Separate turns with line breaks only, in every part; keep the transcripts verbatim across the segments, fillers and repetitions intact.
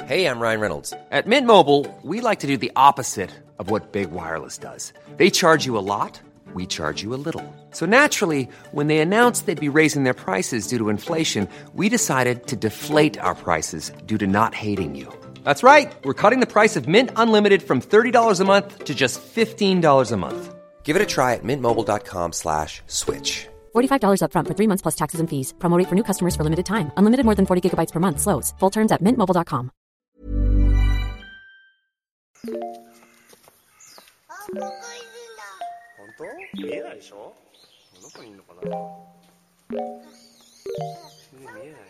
Hey, I'm Ryan Reynolds. At Mint Mobile, we like to do the opposite of what Big Wireless does. They charge you a lot, we charge you a little. So naturally, when they announced they'd be raising their prices due to inflation, we decided to deflate our prices due to not hating you. That's right. We're cutting the price of Mint Unlimited from thirty dollars a month to just fifteen dollars a month. Give it a try at mintmobile.com slash switch.
forty-five dollars up front for three months plus taxes and fees. Promo rate for new customers for limited time. Unlimited more than forty gigabytes per month. Slows full terms at mint mobile dot com.
本当？見えないでしょ？どこにいるのかな？見えないよ。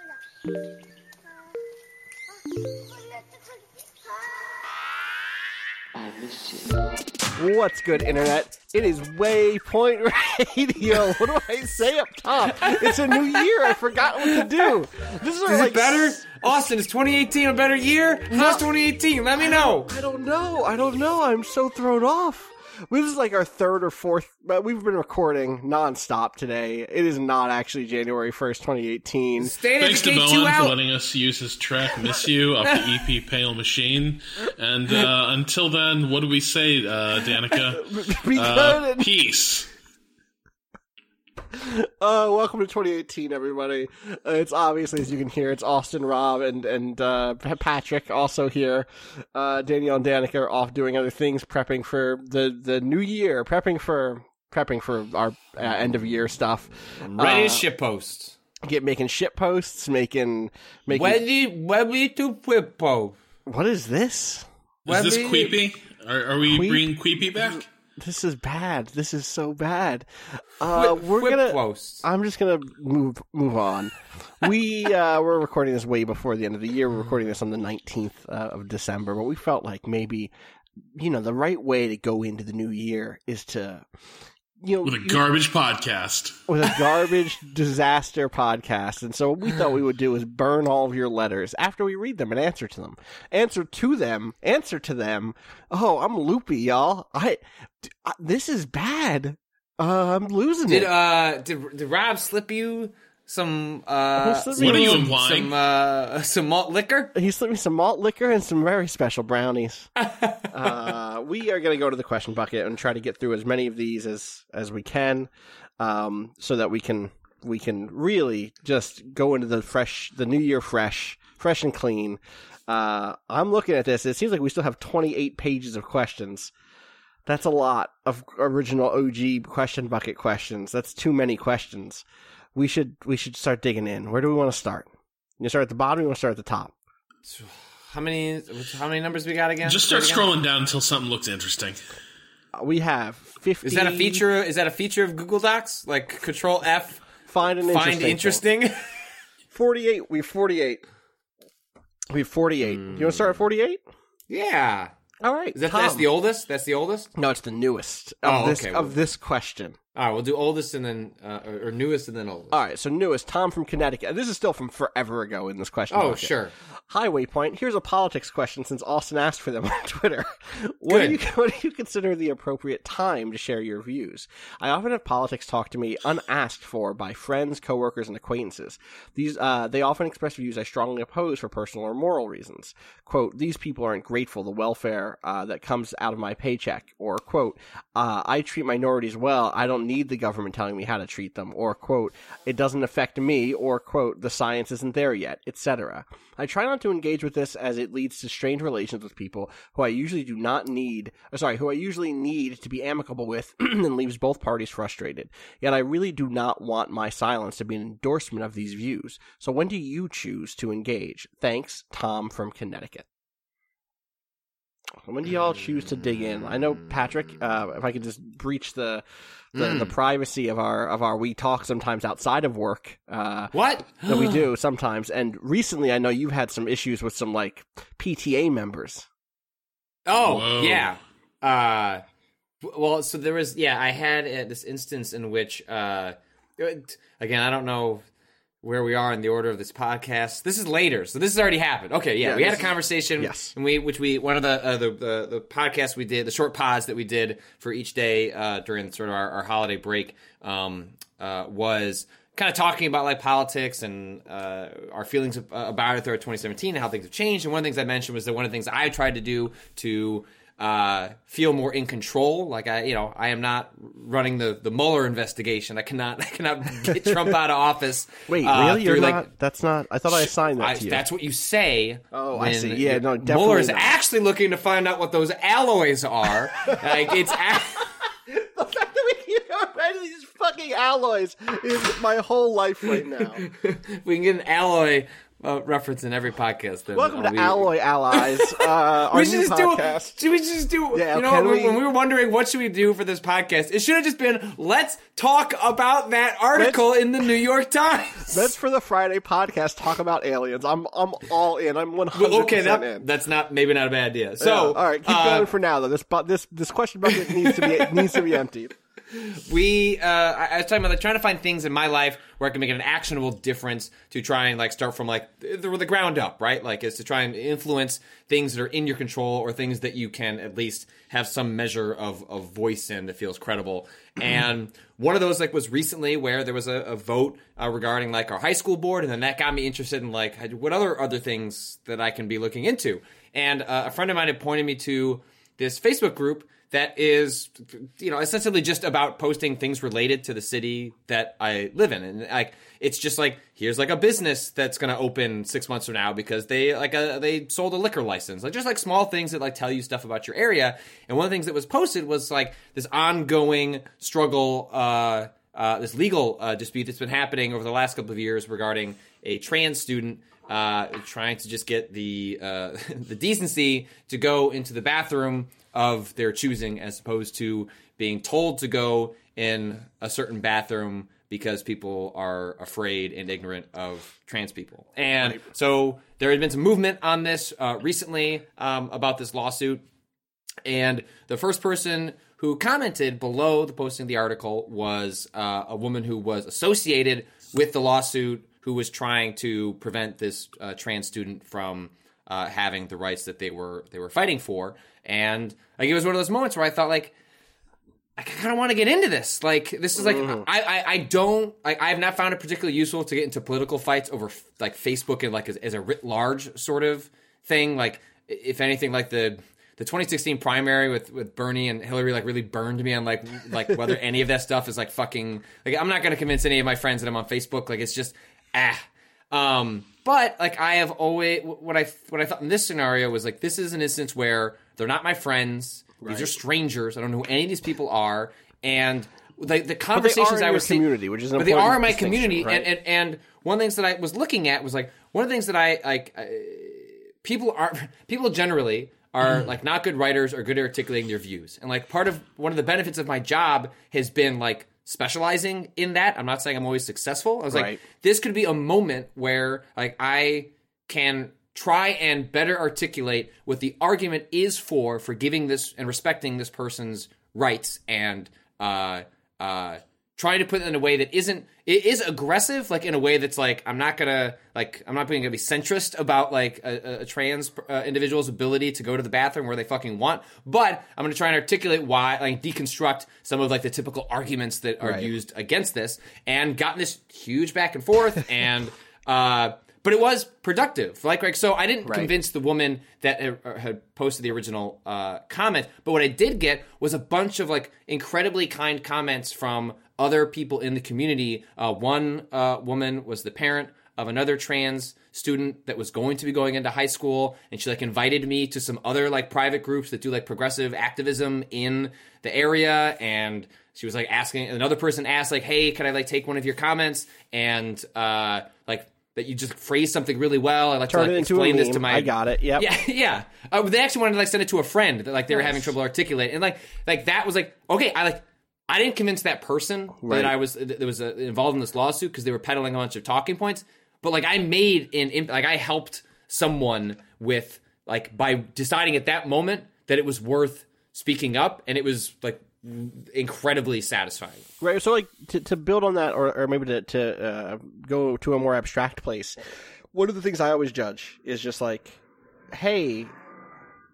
What's good, Internet? It is Waypoint Radio. What do I say up top? It's a new year. I forgot what to do. This is,
is
like,
it better? Austin, is twenty eighteen a better year?
No.
How's twenty eighteen? Let me know.
I don't know. I don't know. I'm so thrown off. This is like our third or fourth, but we've been recording nonstop today. It is not actually January first, twenty eighteen.
State
Thanks to
Bowen
for letting us use his track "Miss You" off the E P Pale Machine. And uh, until then, what do we say, uh, Danica?
Be
Uh,
good and-
peace.
Uh, welcome to twenty eighteen, everybody. Uh, it's obviously, as you can hear, it's Austin, Rob, and and uh, Patrick also here. Uh, Danielle and Danica are off doing other things, prepping for the, the new year, prepping for prepping for our uh, end of year stuff.
Ready
uh,
to ship post.
Get making shit posts, making making.
Ready, ready to flip post.
What is this?
Is this
Ready-
Queepy? Are, are we
Queep?
bringing Queepy back?
This is bad. This is so bad. Uh,
Whip-
we're
whip
gonna.
posts.
I'm just gonna move move on. We uh, we're recording this way before the end of the year. We're recording this on the nineteenth uh, of December, but we felt like maybe, you know, the right way to go into the new year is to, you know,
With a garbage podcast.
with a garbage disaster podcast. And so what we thought we would do is burn all of your letters after we read them and answer to them. Answer to them. Answer to them. Oh, I'm loopy, y'all. I, I this is bad. Uh, I'm losing
Did
it.
uh did, did Rob slip you some uh
Who slipped
some,
me
What are you
some,
implying?
some uh some malt liquor?
He slipped me some malt liquor and some very special brownies. uh, we are going to go to the question bucket and try to get through as many of these as as we can, um, so that we can we can really just go into the fresh, the new year fresh, fresh and clean. Uh, I'm looking at this. It seems like we still have twenty-eight pages of questions. That's a lot of original O G question bucket questions. That's too many questions. We should we should start digging in. Where do we want to start? You start at the bottom. Or you want to start at the top?
How many how many numbers we got again?
Just start
again?
scrolling down until something looks interesting.
Uh, we have fifty.
Is that a feature? Is that a feature of Google Docs? Like Control F,
Find an
find
interesting.
interesting.
forty-eight. We have forty-eight. We have forty-eight. You want to start at forty-eight?
Yeah.
All right.
Is that
Tom.
that's the oldest? That's the oldest.
No, it's the newest of
Oh,
this
okay.
of this question.
All right, we'll do oldest and then uh, or, or newest and then oldest.
All right, so newest, Tom from Connecticut. This is still from forever ago in this question.
Oh,
bucket.
sure.
Highway Point. Here's a politics question since Austin asked for them on Twitter. What do you
Good.
what do you consider the appropriate time to share your views? I often have politics talked to me unasked for by friends, coworkers, and acquaintances. These uh, they often express views I strongly oppose for personal or moral reasons. Quote, these people aren't grateful the welfare uh, that comes out of my paycheck. Or, quote, uh, I treat minorities well. I don't need the government telling me how to treat them. Or, quote, it doesn't affect me. Or, quote, the science isn't there yet, et cetera. I try not to engage with this as it leads to strained relations with people who I usually do not need, or sorry, who I usually need to be amicable with and leaves both parties frustrated. Yet I really do not want my silence to be an endorsement of these views. So when do you choose to engage? Thanks, Tom from Connecticut. When do y'all choose to dig in? I know, Patrick, uh, if I could just breach the the,
Mm.
the privacy of our of our we talk sometimes outside of work. Uh,
What?
that we do sometimes. And recently, I know you've had some issues with some like P T A members.
Oh,
Whoa.
yeah. Uh, w- well, so there was, yeah, I had uh, this instance in which, uh, it- again, I don't know where we are in the order of this podcast. This is later, so this has already happened. Okay, yeah,
Yeah,
we had a
this is-
conversation,
yes.
and we, which we, one of the, uh, the, the, the podcasts we did, the short pods that we did for each day, uh, during sort of our, our holiday break, um, uh, was kind of talking about like politics and uh, our feelings about it throughout twenty seventeen and how things have changed. And one of the things I mentioned was that one of the things I tried to do to uh, feel more in control. Like I, you know, I am not running the, the Mueller investigation. I cannot, I cannot get Trump out of office.
Wait,
uh,
really? You're
like,
not? That's not. I thought I assigned that
I,
to you.
That's what you say.
Oh,
when
I see. Yeah, no, definitely
Mueller is
not.
actually looking to find out what those alloys are. Like it's. A-
The fact that we keep going back to these fucking alloys is my whole life right now.
We can get an alloy uh, reference in every podcast. Then
Welcome
uh,
to
we,
Alloy Allies, uh, our
we should
new
just
podcast.
do. Should we just do?
Yeah,
you know,
can
when
we-
when we were wondering what should we do for this podcast, it should have just been let's talk about that article in the New York Times.
Let's for the Friday podcast talk about aliens. I'm I'm all in. I'm one hundred
Well,
percent
okay, that,
in.
that's not maybe not a bad idea. So,
Yeah, all right, keep
uh,
going for now though. This bu- this this question bucket needs to be needs to be emptied.
We, uh, I, I was talking about like trying to find things in my life where I can make an actionable difference to try and like start from like the, the ground up, right? Like is to try and influence things that are in your control or things that you can at least have some measure of, of voice in that feels credible. And one of those like was recently where there was a, a vote uh, regarding like our high school board, and then that got me interested in like what other other things that I can be looking into. And uh, a friend of mine had pointed me to this Facebook group that is, you know, essentially just about posting things related to the city that I live in. And like, it's just like, here's like a business that's going to open six months from now because they like a, they sold a liquor license. Like just like small things that like tell you stuff about your area. And one of the things that was posted was like this ongoing struggle, uh, uh, this legal uh, dispute that's been happening over the last couple of years regarding a trans student uh, trying to just get the uh, the decency to go into the bathroom of their choosing as opposed to being told to go in a certain bathroom because people are afraid and ignorant of trans people. And right. So there had been some movement on this uh, recently um, about this lawsuit. And the first person who commented below the posting of the article was uh, a woman who was associated with the lawsuit who was trying to prevent this uh, trans student from uh, having the rights that they were they were fighting for. And like it was one of those moments where I thought like I kind of want to get into this. Like this is like mm. I, I I don't I, I have not found it particularly useful to get into political fights over like Facebook and like as, as a writ large sort of thing. Like if anything, like the the twenty sixteen primary with, with Bernie and Hillary like really burned me on like like whether any of that stuff is like fucking like I'm not gonna convince any of my friends that I'm on Facebook. Like it's just ah. Um, but like I have always what I what I thought in this scenario was like this is an instance where they're not my friends. Right. These are strangers. I don't know who any of these people are. And the the conversations I was
in community, which is an
but they are in my
distinction,
community.
right?
And, and and one of the things that I was looking at was like one of the things that I like. Uh, people are people generally are like not good writers or good at articulating their views. And like part of one of the benefits of my job has been like specializing in that. I'm not saying I'm always successful. I was
right.
like, this could be a moment where like I can try and better articulate what the argument is for for giving this and respecting this person's rights and uh uh trying to put it in a way that isn't it is aggressive, like in a way that's like I'm not gonna like I'm not being gonna be centrist about like a, a trans uh, individual's ability to go to the bathroom where they fucking want, but I'm gonna try and articulate why, like deconstruct some of like the typical arguments that are
right.
used against this, and gotten this huge back and forth, and uh, but it was productive. Like, like so I didn't
right.
convince the woman that had posted the original uh, comment, but what I did get was a bunch of like incredibly kind comments from other people in the community. Uh, one uh, woman was the parent of another trans student that was going to be going into high school, and she like invited me to some other like private groups that do like progressive activism in the area, and she was like asking, another person asked like, hey, can I like take one of your comments and uh, like that you just phrase something really well. I like
Turn
to like,
it into
explain
a meme.
this to my.
I got it. Yep.
Yeah, yeah. Uh, they actually wanted to like send it to a friend that like they were
nice.
having trouble articulating, and like like that was like okay. I like I didn't convince that person
right.
that I was that was uh, involved in this lawsuit because they were peddling a bunch of talking points. But like I made in like I helped someone with like by deciding at that moment that it was worth speaking up, and it was like incredibly satisfying.
Right. So like to, to build on that, or, or maybe to, to uh, go to a more abstract place, one of the things I always judge is just like, hey,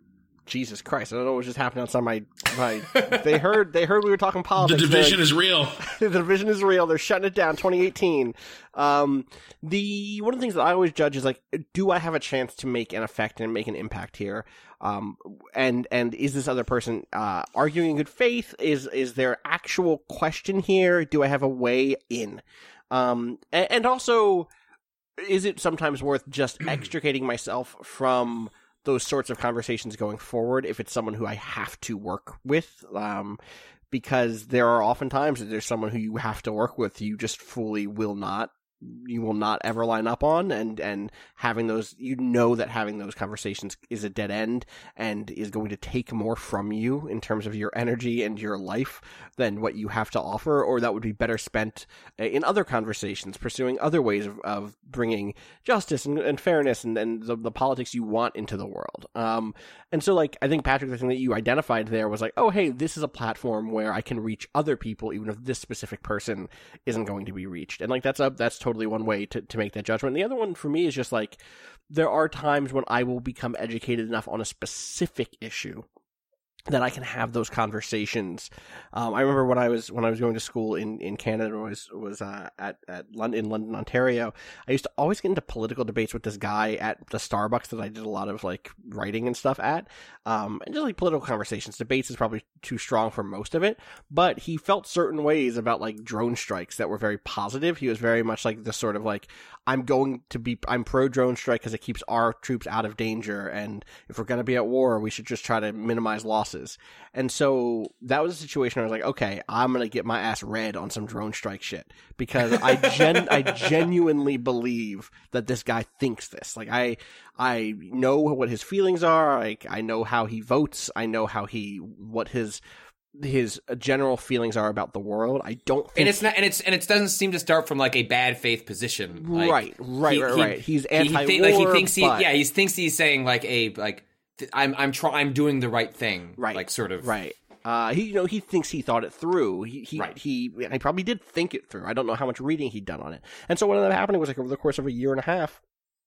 Jesus Christ! I don't know what just happened outside my my. They heard they heard we were talking politics.
The division
They're,
is real.
The division is real. They're shutting it down. twenty eighteen. Um, the one of the things that I always judge is like, do I have a chance to make an effect and make an impact here? Um, and and is this other person uh, arguing in good faith? Is is there actual question here? Do I have a way in? Um, and, and also, is it sometimes worth just extricating myself from those sorts of conversations going forward if it's someone who I have to work with? Um, because there are often times that there's someone who you have to work with, you just fully will not, you will not ever line up on, and, and having those, you know that having those conversations is a dead end and is going to take more from you in terms of your energy and your life than what you have to offer, or that would be better spent in other conversations, pursuing other ways of, of bringing justice and, and fairness and, and the, the politics you want into the world. Um, and so, like, I think, Patrick, the thing that you identified there was like, oh, hey, this is a platform where I can reach other people, even if this specific person isn't going to be reached. And, like, that's a, that's totally one way to, to make that judgment. The other one for me is just, like, there are times when I will become educated enough on a specific issue that I can have those conversations. Um, I remember when I was when I was going to school in, in Canada, was was uh, at at London, in London, Ontario. I used to always get into political debates with this guy at the Starbucks that I did a lot of like writing and stuff at, um, and just like political conversations. Debates is probably too strong for most of it, but he felt certain ways about like drone strikes that were very positive. He was very much like this sort of like, I'm going to be, I'm pro drone strike because it keeps our troops out of danger, and if we're going to be at war, we should just try to minimize losses. And so that was a situation where I was like, okay, I'm going to get my ass read on some drone strike shit, because I gen I genuinely believe that this guy thinks this. Like, I I know what his feelings are. Like, I know how he votes. I know how he, what his his general feelings are about the world. I don't think,
and it's not, and it's and it doesn't seem to start from like a bad faith position. Like,
right, right,
he,
right,
he,
right. He's
he,
anti-war,
he think, like he thinks he,
but...
yeah, he thinks he's saying like a like. I'm I'm try I'm doing the right thing,
right?
Like sort of,
right. Uh, he you know he thinks he thought it through. He he
right.
he he probably did think it through. I don't know how much reading he'd done on it. And so what ended up happening was like over the course of a year and a half,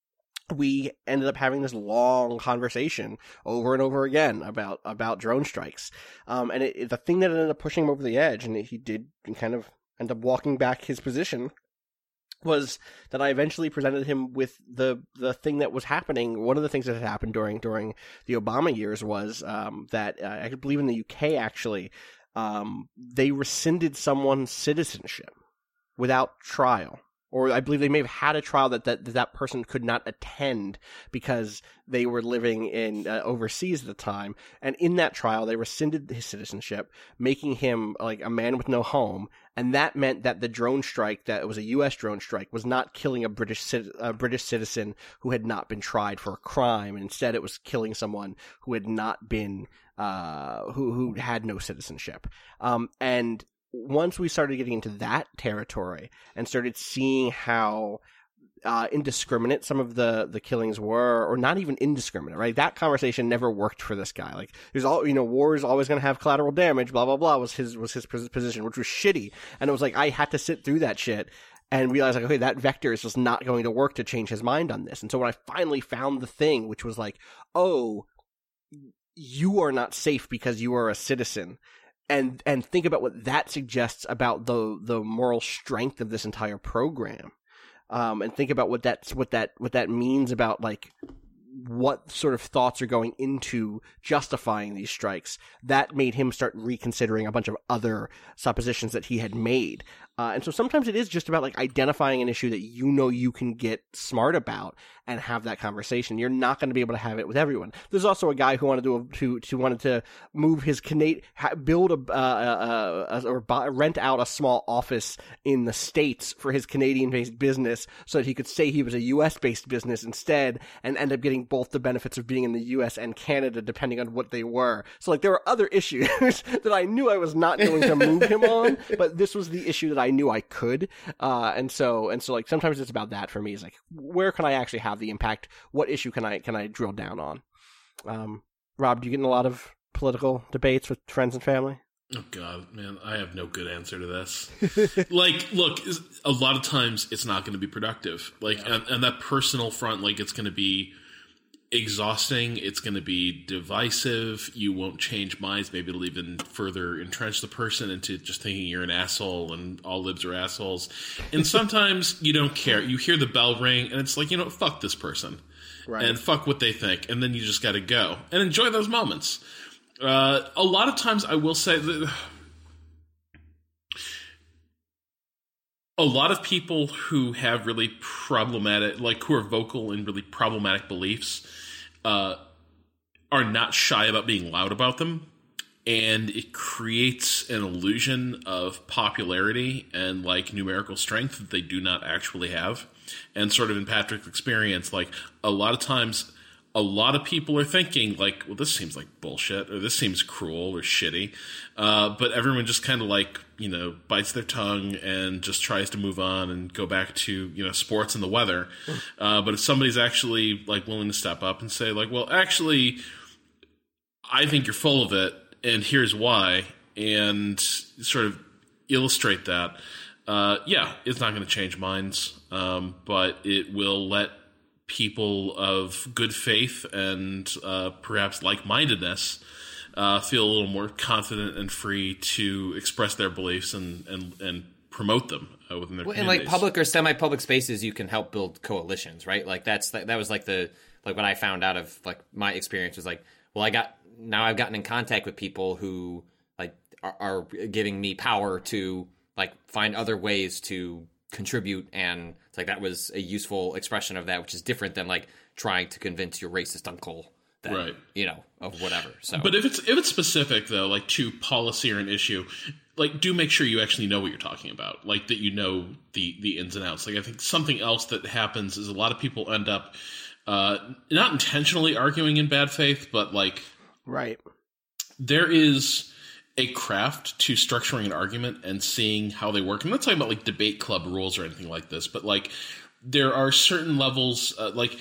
we ended up having this long conversation over and over again about about drone strikes. Um, and it, it, the thing that ended up pushing him over the edge, and he did kind of end up walking back his position, was that I eventually presented him with the the thing that was happening. One of the things that had happened during during the Obama years was um, that uh, I believe in the U K actually um, they rescinded someone's citizenship without trial. Or I believe they may have had a trial that that, that person could not attend because they were living in uh, overseas at the time. And in that trial, they rescinded his citizenship, making him like a man with no home. And that meant that the drone strike, that it was a U S drone strike, was not killing a British a British citizen who had not been tried for a crime. And instead, it was killing someone who had not been uh, who who had no citizenship. Um, and once we started getting into that territory and started seeing how uh, indiscriminate some of the, the killings were, or not even indiscriminate, right? That conversation never worked for this guy. Like, there's all, you know, war is always going to have collateral damage, blah, blah, blah, was his, was his position, which was shitty. And it was like, I had to sit through that shit and realize, like, okay, that vector is just not going to work to change his mind on this. And so when I finally found the thing, which was like, oh, you are not safe because you are a citizen. And and think about what that suggests about the the moral strength of this entire program, um, and think about what that's what that what that means about like what sort of thoughts are going into justifying these strikes. That made him start reconsidering a bunch of other suppositions that he had made. Uh, and so sometimes it is just about like identifying an issue that you know you can get smart about and have that conversation. You're not going to be able to have it with everyone. There's also a guy who wanted to to, to wanted to move his Canadian, build a, uh, a, a or buy, rent out a small office in the States for his Canadian-based business so that he could say he was a U S-based business instead, and end up getting both the benefits of being in the U S and Canada, depending on what they were. So like there were other issues that I knew I was not going to move him on, but this was the issue that I knew I could. Uh, and so and so like sometimes it's about that for me. Is like, where can I actually have the impact? What issue can I can I drill down on? Um, Rob, do you get in a lot of political debates with friends and family?
Oh God, man, I have no good answer to this. Like, look, a lot of times it's not going to be productive. Like, yeah. and, and that personal front, like, it's going to be exhausting. It's going to be divisive. You won't change minds. Maybe it'll even further entrench the person into just thinking you're an asshole and all libs are assholes. And sometimes you don't care. You hear the bell ring and it's like, you know, fuck this person. Right. And fuck what they think. And then you just got to go and enjoy those moments. Uh, a lot of times I will say that a lot of people who have really problematic, like who are vocal in really problematic beliefs, uh, are not shy about being loud about them. And it creates an illusion of popularity and like numerical strength that they do not actually have. And sort of in Patrick's experience, like a lot of times, a lot of people are thinking like, well, this seems like bullshit, or this seems cruel or shitty. Uh, but everyone just kind of like, you know, bites their tongue and just tries to move on and go back to, you know, sports and the weather. Uh, but if somebody's actually like willing to step up and say like, well, actually, I think you're full of it and here's why, and sort of illustrate that, uh, yeah, it's not going to change minds, um, but it will let people of good faith and uh, perhaps like-mindedness uh, feel a little more confident and free to express their beliefs and and, and promote them uh, within their
well,
communities.
In like public or semi-public spaces, you can help build coalitions, right? Like that's that was like the like what I found out of like my experience was like, well, I got now I've gotten in contact with people who like are, are giving me power to like find other ways to contribute, and it's like that was a useful expression of that, which is different than like trying to convince your racist uncle that, right, you know, of whatever. So,
but if it's if it's specific though, like to policy or an issue, like do make sure you actually know what you're talking about, like that you know the the ins and outs. Like I think something else that happens is a lot of people end up uh, not intentionally arguing in bad faith, but like
right,
there is a craft to structuring an argument and seeing how they work. I'm not talking about like debate club rules or anything like this, but like there are certain levels, uh, like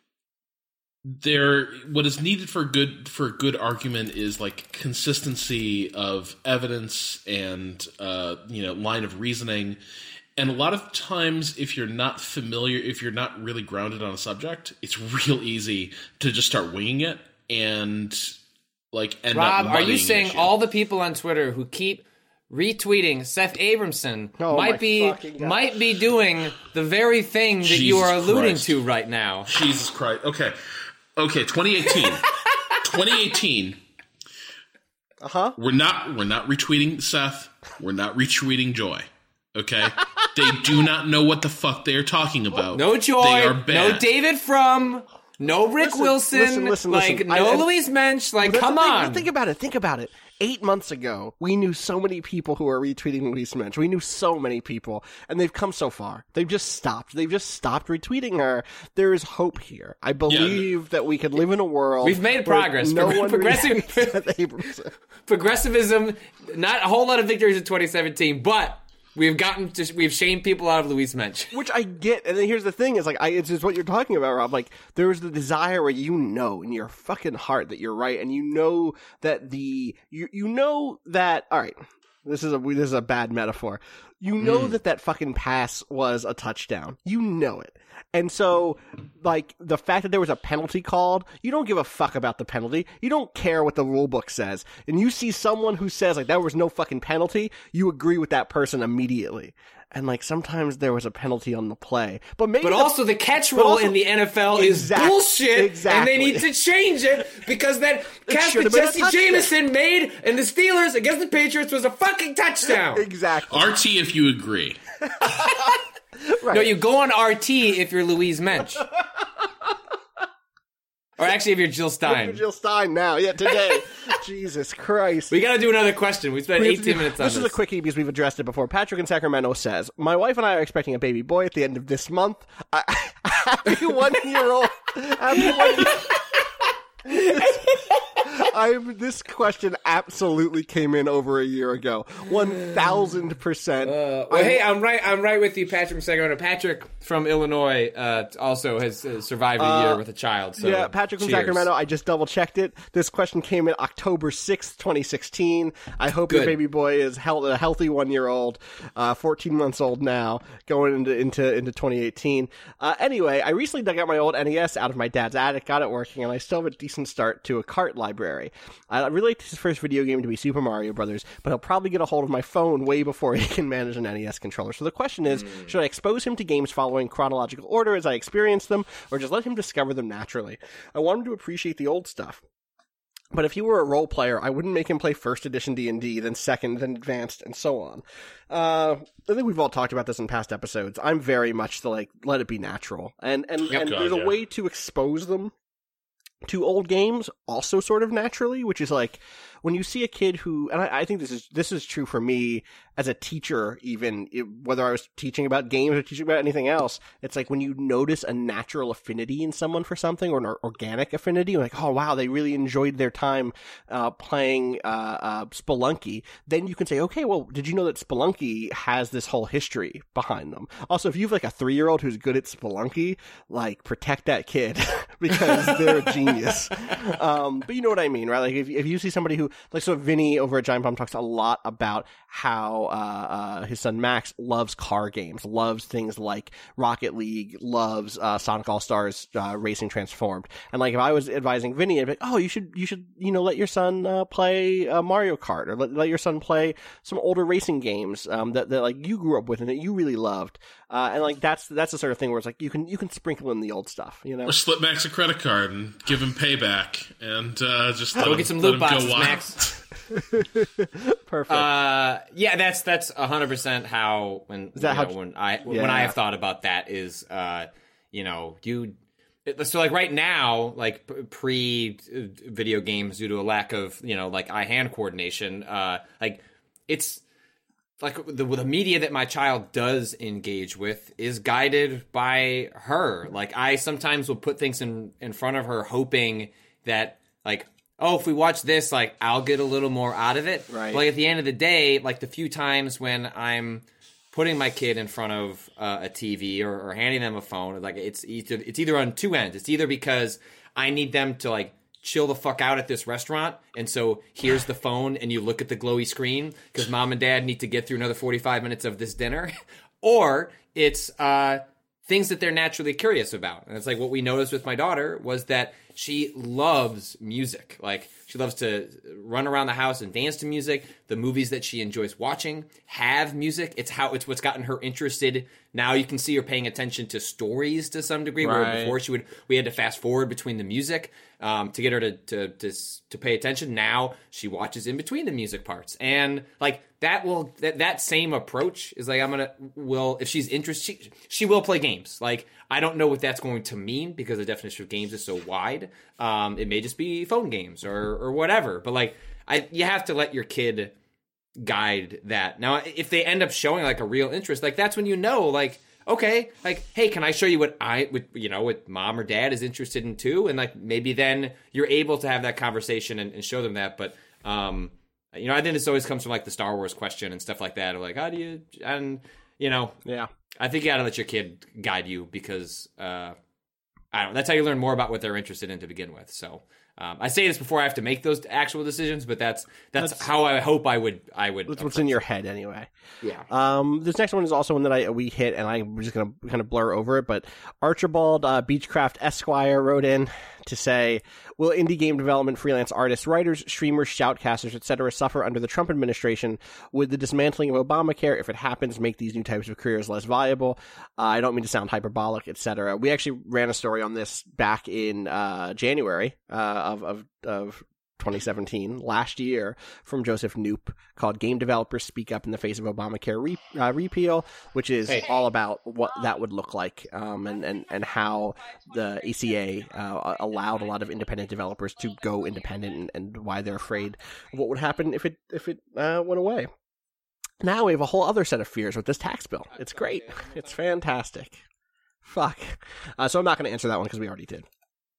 there, what is needed for good, for a good argument is like consistency of evidence and, uh, you know, line of reasoning. And a lot of times if you're not familiar, if you're not really grounded on a subject, it's real easy to just start winging it and like end
Rob,
up
are you saying
issue.
all the people on Twitter who keep retweeting Seth Abramson
oh,
might be might be doing the very thing that
Jesus
you are alluding
Christ.
to right now?
Jesus Christ. Okay. Okay, twenty eighteen. twenty eighteen.
Uh-huh.
We're not we're not retweeting Seth. We're not retweeting Joy. Okay? They do not know what the fuck they are talking about.
No Joy,
they are bad.
no David Frum, no Rick
listen,
Wilson,
listen, listen,
like
listen.
no
I,
Louise Mensch, like
well,
come
thing,
on.
Think about it, think about it. Eight months ago, we knew so many people who are retweeting Louise Mensch. We knew so many people, and they've come so far. They've just stopped. They've just stopped retweeting her. There is hope here. I believe yeah. that we could live in a world.
We've made progress.
No
Pro-
one
progressive progressivism. Not a whole lot of victories in twenty seventeen, but we've gotten to, we've shamed people out of Louise Mensch.
Which I get, and then here's the thing, is like, I, it's just what you're talking about, Rob, like, there's the desire where you know in your fucking heart that you're right, and you know that the, you, you know that, alright, this is a, this is a bad metaphor, you know mm. that that fucking pass was a touchdown. You know it. And so, like, the fact that there was a penalty called, you don't give a fuck about the penalty. You don't care what the rule book says. And you see someone who says, like, there was no fucking penalty, you agree with that person immediately. And, like, sometimes there was a penalty on the play. But maybe
But
the,
also the catch rule also, in the N F L exact, is bullshit,
exactly.
and they need to change it because that catch that Jesse Jameson made and the Steelers against the Patriots was a fucking touchdown.
Exactly.
R T if you agree.
Right. No, you go on R T if you're Louise Mensch. Or actually, if you're Jill Stein.
If you're Jill Stein now. Yeah, today. Jesus Christ.
We got to do another question. We spent we eighteen do, minutes on this.
This is a quickie because we've addressed it before. Patrick in Sacramento says, my wife and I are expecting a baby boy at the end of this month. I, happy one year old. Happy one year I'm. This question absolutely came in over a year ago. One thousand percent.
Uh, well, hey, I'm right. I'm right with you, Patrick from Sacramento. Patrick from Illinois uh, also has uh, survived a year
uh,
with a child. So
yeah, Patrick from
cheers.
Sacramento. I just double checked it. This question came in October sixth, twenty sixteen. I hope
Good.
your baby boy is held a healthy one year old, uh, fourteen months old now, going into into into twenty eighteen. Uh, anyway, I recently dug out my old N E S out of my dad's attic, got it working, and I still have a decent start to a cart library. I really like his first video game to be Super Mario Brothers, but he'll probably get a hold of my phone way before he can manage an N E S controller. So the question is, mm. should I expose him to games following chronological order as I experience them, or just let him discover them naturally? I want him to appreciate the old stuff. But if he were a role player, I wouldn't make him play first edition D and D, then second, then advanced, and so on. Uh, I think we've all talked about this in past episodes. I'm very much the, like, let it be natural. And, and,
Yep,
and
God,
there's a
yeah.
way to expose them to old games also sort of naturally, which is like, when you see a kid who, and I, I think this is this is true for me as a teacher, even it, whether I was teaching about games or teaching about anything else, it's like when you notice a natural affinity in someone for something, or an or- organic affinity, you're like, oh wow, they really enjoyed their time uh, playing uh, uh, Spelunky, then you can say, okay, well, did you know that Spelunky has this whole history behind them? Also, if you have like a three-year-old who's good at Spelunky, like, protect that kid, because they're a genius. Um, but you know what I mean, right? Like, if, if you see somebody who, like, so Vinny over at Giant Bomb talks a lot about how uh, uh, his son Max loves car games, loves things like Rocket League, loves uh, Sonic All-Stars uh, Racing Transformed. And, like, if I was advising Vinny, I'd be like, oh, you should, you should, you know, let your son uh, play uh, Mario Kart, or let, let your son play some older racing games um, that, that, like, you grew up with and that you really loved. Uh, and, like, that's that's the sort of thing where it's like, you can you can sprinkle in the old stuff, you know?
Or slip Max a credit card and give him payback, and uh, just let
Go
him,
get some
let
loot
him
boxes,
go wild.
Max.
Perfect.
Uh, yeah, that's that's a hundred percent how when
Is that
you
how-
know, when I
Yeah.
when I have thought about that is uh you know you so like right now like pre video games due to a lack of you know like eye hand coordination uh like it's like the the media that my child does engage with is guided by her. Like I sometimes will put things in in front of her hoping that like, oh, if we watch this, like, I'll get a little more out of it.
Right.
But, like, at the end of the day, like, the few times when I'm putting my kid in front of uh, a T V or, or handing them a phone, like, it's either, it's either on two ends. It's either because I need them to, like, chill the fuck out at this restaurant, and so here's the phone, and you look at the glowy screen because mom and dad need to get through another forty-five minutes of this dinner. Or it's uh, things that they're naturally curious about. And it's like what we noticed with my daughter was that she loves music. Like, she loves to run around the house and dance to music. The movies that she enjoys watching have music. It's how it's what's gotten her interested. Now you can see her paying attention to stories to some degree. Where
Right.
before she would, we had to fast forward between the music um, to get her to, to to to pay attention. Now she watches in between the music parts, and like that will that that same approach is like I'm gonna will if she's interested, she, she will play games. Like, I don't know what that's going to mean because the definition of games is so wide. Um, it may just be phone games or or whatever. But like, I you have to let your kid guide that. Now, if they end up showing like a real interest, like that's when you know, like, okay, like, hey, can I show you what I, what, you know, what mom or dad is interested in too? And like, maybe then you're able to have that conversation and, and show them that. But, um, you know, I think this always comes from like the Star Wars question and stuff like that. Or like, how do you, and you know,
Yeah.
I think you gotta let your kid guide you because, uh, I don't know, that's how you learn more about what they're interested in to begin with. So, Um, I say this before I have to make those actual decisions, but that's that's,
That's-
how I hope I would I would.
That's what's in your head anyway.
Yeah.
Um, this next one is also one that I we hit, and I'm just gonna kind of blur over it. But Archibald uh, Beechcraft Esquire wrote in to say, "Will indie game development freelance artists, writers, streamers, shoutcasters, et cetera suffer under the Trump administration? Would the dismantling of Obamacare, if it happens, make these new types of careers less viable? Uh, I don't mean to sound hyperbolic, et cetera" We actually ran a story on this back in uh, January uh, of of of. twenty seventeen, last year, from Joseph Knoop, called Game Developers Speak Up in the Face of Obamacare Re- uh, Repeal, which is
Hey.
all about what that would look like, um, and, and, and how the A C A uh, allowed a lot of independent developers to go independent, and, and why they're afraid of what would happen if it if it uh, went away. Now we have a whole other set of fears with this tax bill. It's great. It's fantastic. Fuck. Uh, so I'm not going to answer that one because we already did.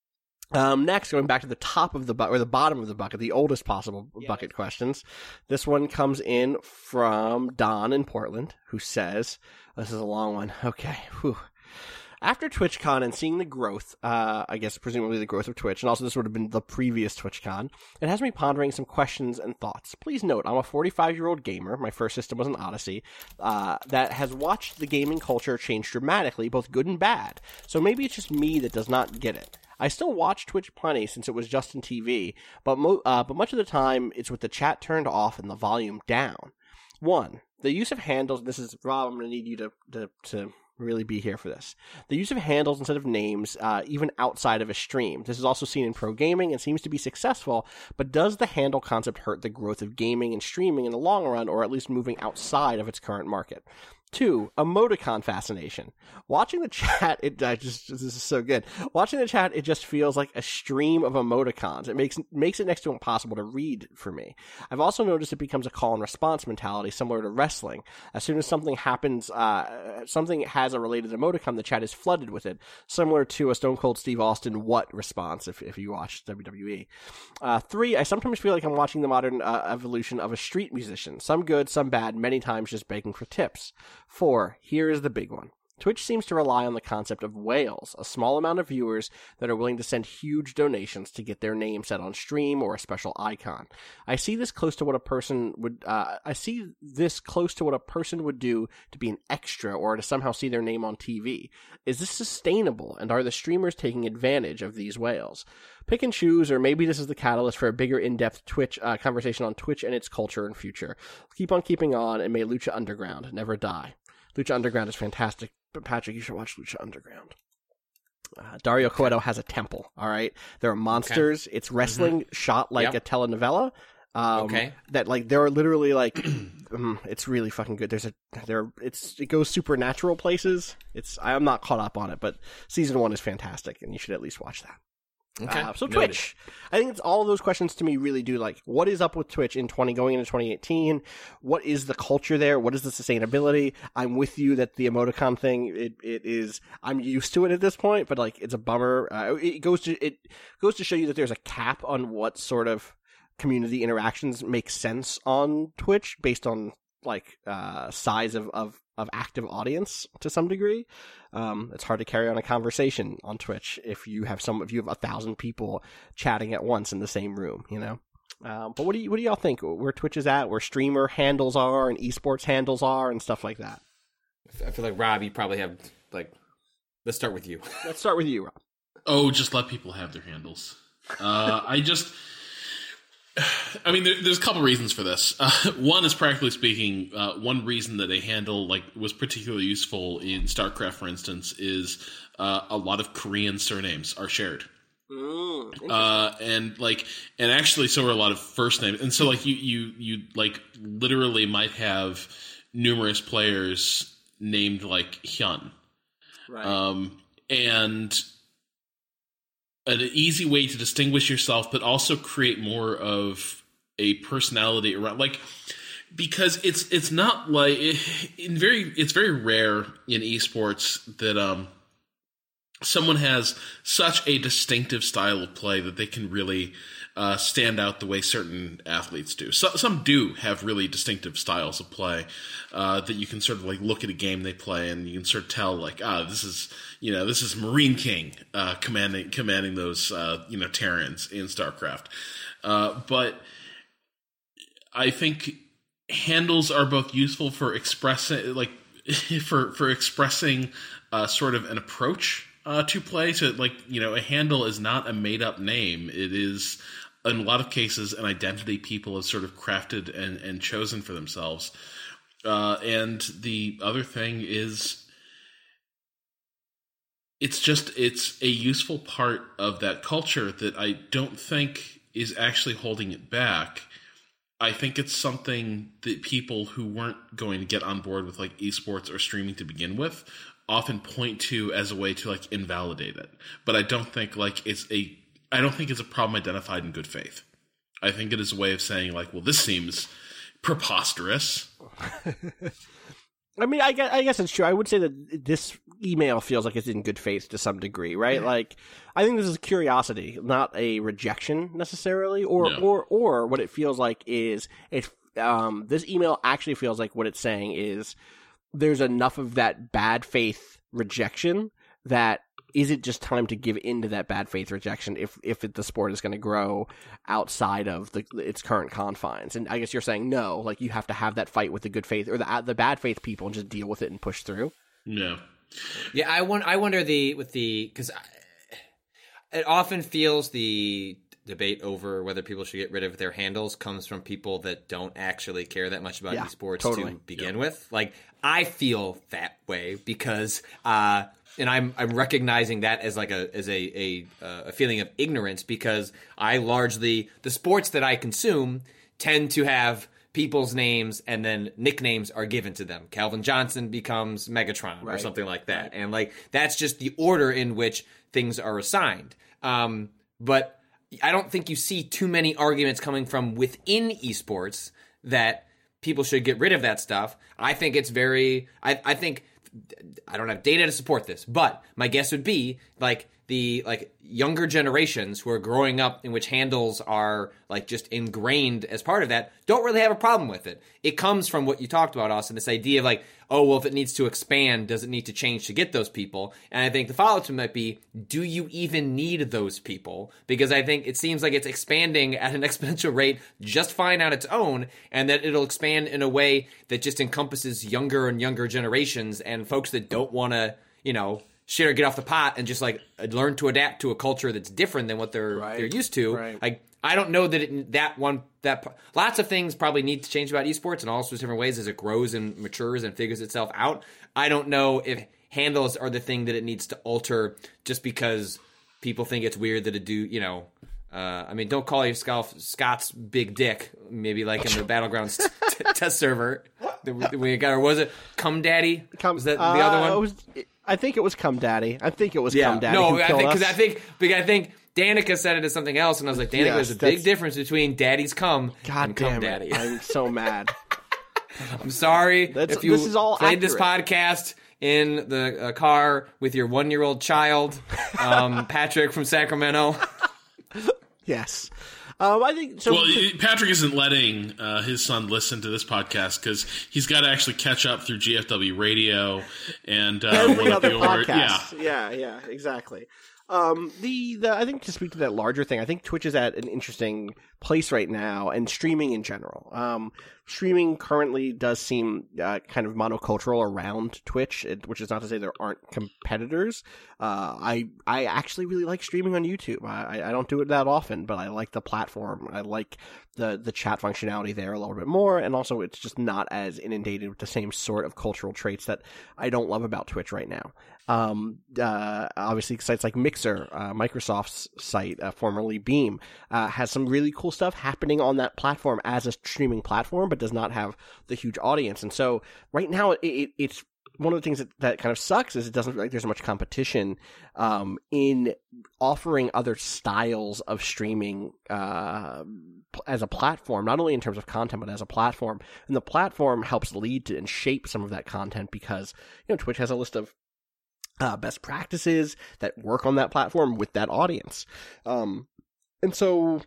Um, next, going back to the top of the bucket, or the bottom of the bucket, the oldest possible yeah. bucket questions. This one comes in from Don in Portland, who says, this is a long one. Okay. Whew. After TwitchCon and seeing the growth, uh, I guess presumably the growth of Twitch, and also this would have been the previous TwitchCon, it has me pondering some questions and thoughts. Please note, I'm a forty-five-year-old gamer, my first system was an Odyssey, uh, that has watched the gaming culture change dramatically, both good and bad. So maybe it's just me that does not get it. I still watch Twitch plenty since it was just in T V, but mo- uh, but much of the time it's with the chat turned off and the volume down. One, the use of handles, this is, Rob, I'm going to need you to, to, to really be here for this. The use of handles instead of names, uh, even outside of a stream. This is also seen in pro gaming and seems to be successful, but does the handle concept hurt the growth of gaming and streaming in the long run, or at least moving outside of its current market? Two, emoticon fascination. Watching the chat, it I just this is so good. Watching the chat, it just feels like a stream of emoticons. It makes makes it next to impossible to read for me. I've also noticed it becomes a call and response mentality, similar to wrestling. As soon as something happens, uh, something has a related emoticon, the chat is flooded with it, similar to a Stone Cold Steve Austin "what" response if if you watch W W E. Uh, three, I sometimes feel like I'm watching the modern uh, evolution of a street musician. Some good, some bad, many times just begging for tips. Four, here is the big one. Twitch seems to rely on the concept of whales, a small amount of viewers that are willing to send huge donations to get their name set on stream or a special icon. I see this close to what a person would, uh, I see this close to what a person would do to be an extra or to somehow see their name on T V. Is this sustainable, and are the streamers taking advantage of these whales? Pick and choose, or maybe this is the catalyst for a bigger in-depth Twitch uh, conversation on Twitch and its culture and future. Keep on keeping on, and may Lucha Underground never die. Lucha Underground is fantastic, but Patrick, you should watch Lucha Underground. Uh, Dario okay. Cueto has a temple, all right? There are monsters. Okay. It's wrestling mm-hmm. shot like yep. a telenovela. Um, okay. That, like, there are literally, like, um, it's really fucking good. There's a, there, it's, it goes supernatural places. It's, I'm not caught up on it, but season one is fantastic, and you should at least watch that. Okay. Uh, so Twitch, I think it's all of those questions to me really do like, what is up with Twitch in twenty going into twenty eighteen? What is the culture there? What is the sustainability? I'm with you that the emoticon thing, it it is, I'm used to it at this point, but like, it's a bummer. Uh, it goes to, it goes to show you that there's a cap on what sort of community interactions make sense on Twitch based on like, uh, size of, of, of active audience to some degree. Um, it's hard to carry on a conversation on Twitch if you have some, if you have a thousand people chatting at once in the same room, you know? Um, but what do you, what do y'all think? Where Twitch is at, where streamer handles are and esports handles are and stuff like that?
I feel like, Rob, you probably have, like, let's start with you.
Let's start with you, Rob.
Oh, just let people have their handles. Uh, I just, I mean, there, there's a couple reasons for this. Uh, one is, practically speaking, uh, one reason that a handle like was particularly useful in StarCraft, for instance, is uh, a lot of Korean surnames are shared. Mm, uh, and like, and actually, so are a lot of first names. And so, like, you, you, you, like, literally might have numerous players named like Hyun, right? Um, and an easy way to distinguish yourself, but also create more of a personality around, like, because it's it's not like in very it's very rare in esports that um someone has such a distinctive style of play that they can really uh, stand out the way certain athletes do. So, some do have really distinctive styles of play uh, that you can sort of like look at a game they play and you can sort of tell like, ah, this is, you know, this is Marine King uh, commanding commanding those uh, you know Terrans in StarCraft. Uh, but I think handles are both useful for expressing like for for expressing uh, sort of an approach Uh, to play. So, like, you know, a handle is not a made-up name. It is, in a lot of cases, an identity people have sort of crafted and, and chosen for themselves. Uh, and the other thing is, it's just, it's a useful part of that culture that I don't think is actually holding it back. I think it's something that people who weren't going to get on board with, like, esports or streaming to begin with often point to as a way to like invalidate it. But I don't think like it's a I don't think it's a problem identified in good faith. I think it is a way of saying like, well, this seems preposterous.
I mean, I guess, I guess it's true. I would say that this email feels like it's in good faith to some degree, right? Yeah. Like, I think this is curiosity, not a rejection necessarily, or no. or or what it feels like is it. Um, this email actually feels like what it's saying is there's enough of that bad faith rejection that is it just time to give into that bad faith rejection if if it, the sport is going to grow outside of the, its current confines? And I guess you're saying no, like you have to have that fight with the good faith or the the bad faith people and just deal with it and push through.
Yeah,
yeah. I want. I wonder the with the because it often feels the debate over whether people should get rid of their handles comes from people that don't actually care that much about
yeah,
esports
totally.
to begin
yeah.
with. Like I feel that way because. Uh, And I'm I'm recognizing that as like a as a a, a feeling of ignorance because I largely the sports that I consume tend to have people's names and then nicknames are given to them. Calvin Johnson becomes Megatron
right.
or something like that, and like that's just the order in which things are assigned. Um, but I don't think you see too many arguments coming from within esports that people should get rid of that stuff. I think it's very I I think. I don't have data to support this, but my guess would be like the like younger generations who are growing up in which handles are like just ingrained as part of that don't really have a problem with it. It comes from what you talked about, Austin, this idea of like, oh, well, if it needs to expand, does it need to change to get those people? And I think the follow-up to might be, do you even need those people? Because I think it seems like it's expanding at an exponential rate just fine on its own, and that it'll expand in a way that just encompasses younger and younger generations and folks that don't want to, you know, shit or get off the pot and just like learn to adapt to a culture that's different than what they're
right.
they're used to.
Right.
Like I don't know that it, that one that lots of things probably need to change about esports in all sorts of different ways as it grows and matures and figures itself out. I don't know if handles are the thing that it needs to alter just because people think it's weird that it do, you know, uh, I mean, don't call yourself Scott's big dick, maybe like in the Battlegrounds t- test server. We got, or was it Cum Daddy?
Cum,
was that the
uh,
other one?
It was, I think it was Cum Daddy. I think it was
yeah.
Cum Daddy.
No,
who
I
killed
think
us.
because I think because I think Danica said it as something else, and I was like, Danica,
Yes,
there's a
that's-
big difference between Daddy's cum
God
and Cum
damn
Daddy.
it. I'm so mad.
I'm sorry
That's-
if you
this is all
played this
accurate.
podcast in the uh, car with your one-year-old child, um, Patrick from Sacramento.
Yes. Um, I think so.
Well, Patrick isn't letting uh, his son listen to this podcast because he's got to actually catch up through G F W radio and uh,
every
one of
other
the older,
podcast. Yeah, yeah, yeah, exactly. Um, the, the I think to speak to that larger thing, I think Twitch is at an interesting place right now, and streaming in general. Um, streaming currently does seem uh, kind of monocultural around Twitch, it, which is not to say there aren't competitors. Uh, I I actually really like streaming on YouTube. I, I don't do it that often, but I like the platform. I like the the chat functionality there a little bit more, and also it's just not as inundated with the same sort of cultural traits that I don't love about Twitch right now. Um, uh, obviously sites like Mixer, uh, Microsoft's site, uh, formerly Beam, uh, has some really cool stuff happening on that platform as a streaming platform, but does not have the huge audience. And so right now it, it, it's one of the things that, that kind of sucks is it doesn't feel like there's much competition, um, in offering other styles of streaming, uh, as a platform, not only in terms of content, but as a platform. And the platform helps lead to and shape some of that content because, you know, Twitch has a list of Uh, best practices that work on that platform with that audience. Um, and so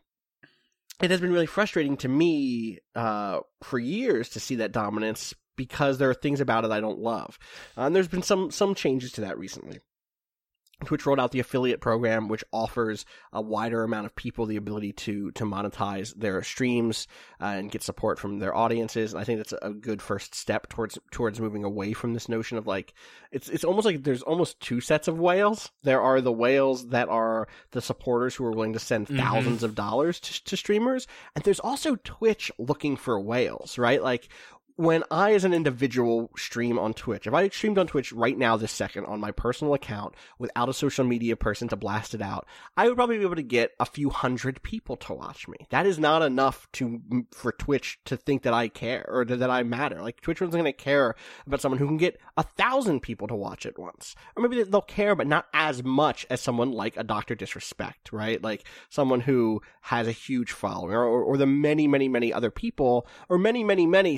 it has been really frustrating to me uh, for years to see that dominance because there are things about it I don't love. Uh, and there's been some some changes to that recently. Twitch rolled out the affiliate program, which offers a wider amount of people the ability to to monetize their streams uh, and get support from their audiences. And I think that's a good first step towards towards moving away from this notion of like it's it's almost like there's almost two sets of whales. There are the whales that are the supporters who are willing to send thousands mm-hmm. of dollars to, to streamers, and there's also Twitch looking for whales, right? Like, when I, as an individual, stream on Twitch, if I streamed on Twitch right now this second on my personal account without a social media person to blast it out, I would probably be able to get a few hundred people to watch me. That is not enough to for Twitch to think that I care or that I matter. Like, Twitch isn't going to care about someone who can get a thousand people to watch at once. Or maybe they'll care, but not as much as someone like a Doctor Disrespect, right? Like, someone who has a huge following, or, or, or the many, many, many other people, or many, many, many sounds like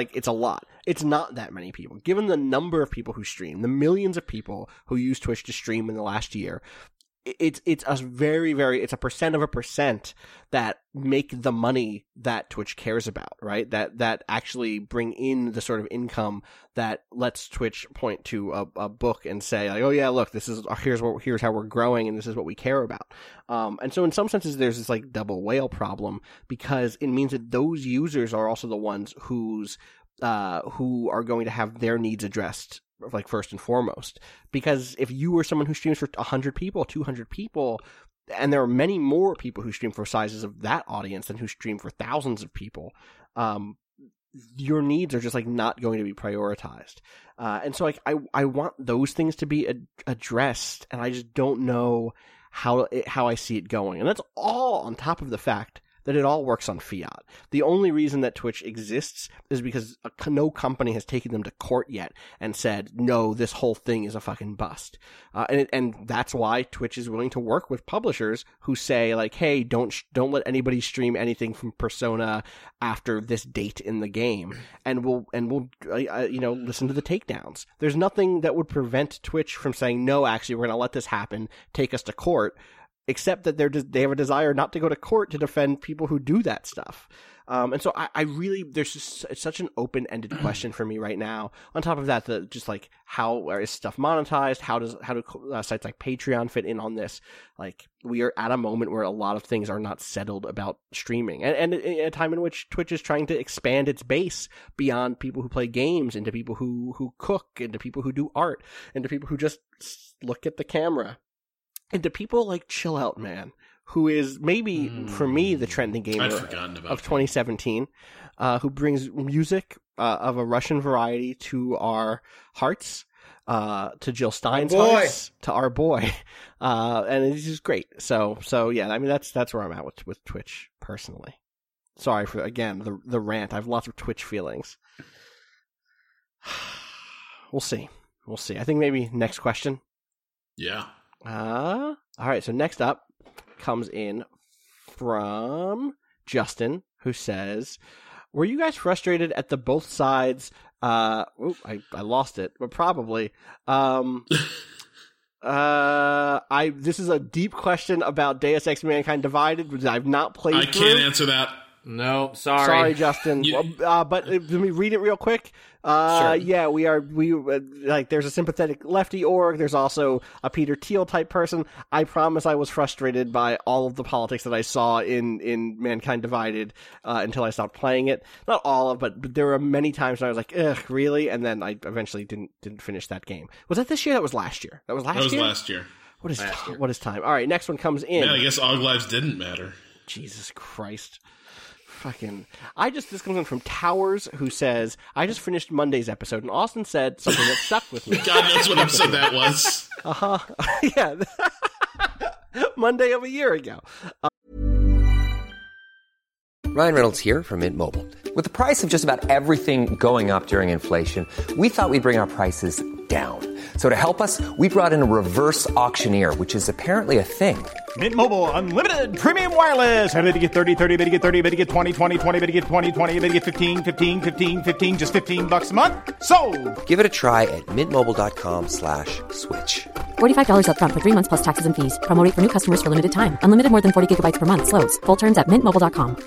like it's a lot. It's not that many people. Given the number of people who stream, the millions of people who use Twitch to stream in the last year, it's it's a very, very, it's a percent of a percent that make the money that Twitch cares about, right? That that actually bring in the sort of income that lets Twitch point to a, a book and say, like, oh yeah, look, this is, here's what, here's how we're growing and this is what we care about. Um, and so in some senses, there's this like double whale problem because it means that those users are also the ones whose, uh, who are going to have their needs addressed, like first and foremost. Because if you were someone who streams for one hundred people, two hundred people, and there are many more people who stream for sizes of that audience than who stream for thousands of people, um, your needs are just like not going to be prioritized. Uh, and so like I, I want those things to be ad- addressed, and I just don't know how it, how I see it going. And that's all on top of the fact that it all works on fiat. The only reason that Twitch exists is because a, no company has taken them to court yet and said, no, this whole thing is a fucking bust. Uh, and it, and that's why Twitch is willing to work with publishers who say, like, hey, don't sh- don't let anybody stream anything from Persona after this date in the game, and we'll and we'll uh, you know listen to the takedowns. There's nothing that would prevent Twitch from saying, no, actually, we're going to let this happen, take us to court. Except that they're they have a desire not to go to court to defend people who do that stuff. Um, and so I, I really, there's just it's such an open-ended question for me right now. On top of that, the just like how is stuff monetized? How does how do uh, sites like Patreon fit in on this? Like we are at a moment where a lot of things are not settled about streaming, and and in a time in which Twitch is trying to expand its base beyond people who play games into people who who cook, into people who do art, into people who just look at the camera. And to people like Chill Out Man, who is maybe, mm. for me, the trending gamer of twenty seventeen, uh, who brings music uh, of a Russian variety to our hearts, uh, to Jill Stein's hearts, to our boy. Uh, and it's just great. So, so yeah, I mean, that's that's where I'm at with, with Twitch, personally. Sorry for, again, the the rant. I have lots of Twitch feelings. We'll see. We'll see. I think maybe next question.
Yeah.
Uh, all right, so next up comes in from Justin, who says, were you guys frustrated at the both sides? Uh, oh, I, I lost it, but probably. Um, uh, I this is a deep question about Deus Ex Mankind Divided, which I've not played
I
through.
can't answer that.
No, sorry.
Sorry, Justin.
You...
Uh, but uh, let me read it real quick. Uh,
sure.
Yeah, we are, we, uh, like, there's a sympathetic lefty org, there's also a Peter Thiel type person. I promise I was frustrated by all of the politics that I saw in, in Mankind Divided, uh, until I stopped playing it. Not all of, but, but there were many times when I was like, ugh, really? And then I eventually didn't, didn't finish that game. Was that this year? That was last year. That was last year?
That was year? last year.
What is,
last year.
what is time? Alright, next one comes in.
Man, I guess Og Lives didn't matter.
Jesus Christ. Fucking, I just, this comes in from Towers, who says, I just finished Monday's episode, and Austin said something that stuck with me.
God knows what episode that was.
Uh-huh. Yeah. Monday of a year ago. Uh-
Ryan Reynolds here from Mint Mobile. With the price of just about everything going up during inflation, we thought we'd bring our prices down. So to help us, we brought in a reverse auctioneer, which is apparently a thing.
Mint Mobile Unlimited Premium Wireless. How to get thirty, thirty, how to get thirty, how to get twenty, twenty, twenty, how to get twenty, twenty, how to get fifteen, fifteen, fifteen, fifteen, just fifteen bucks a month? Sold!
Give it a try at mintmobile.com slash switch.
forty-five dollars up front for three months plus taxes and fees. Promo rate for new customers for limited time. Unlimited more than forty gigabytes per month. Slows full terms at mint mobile dot com.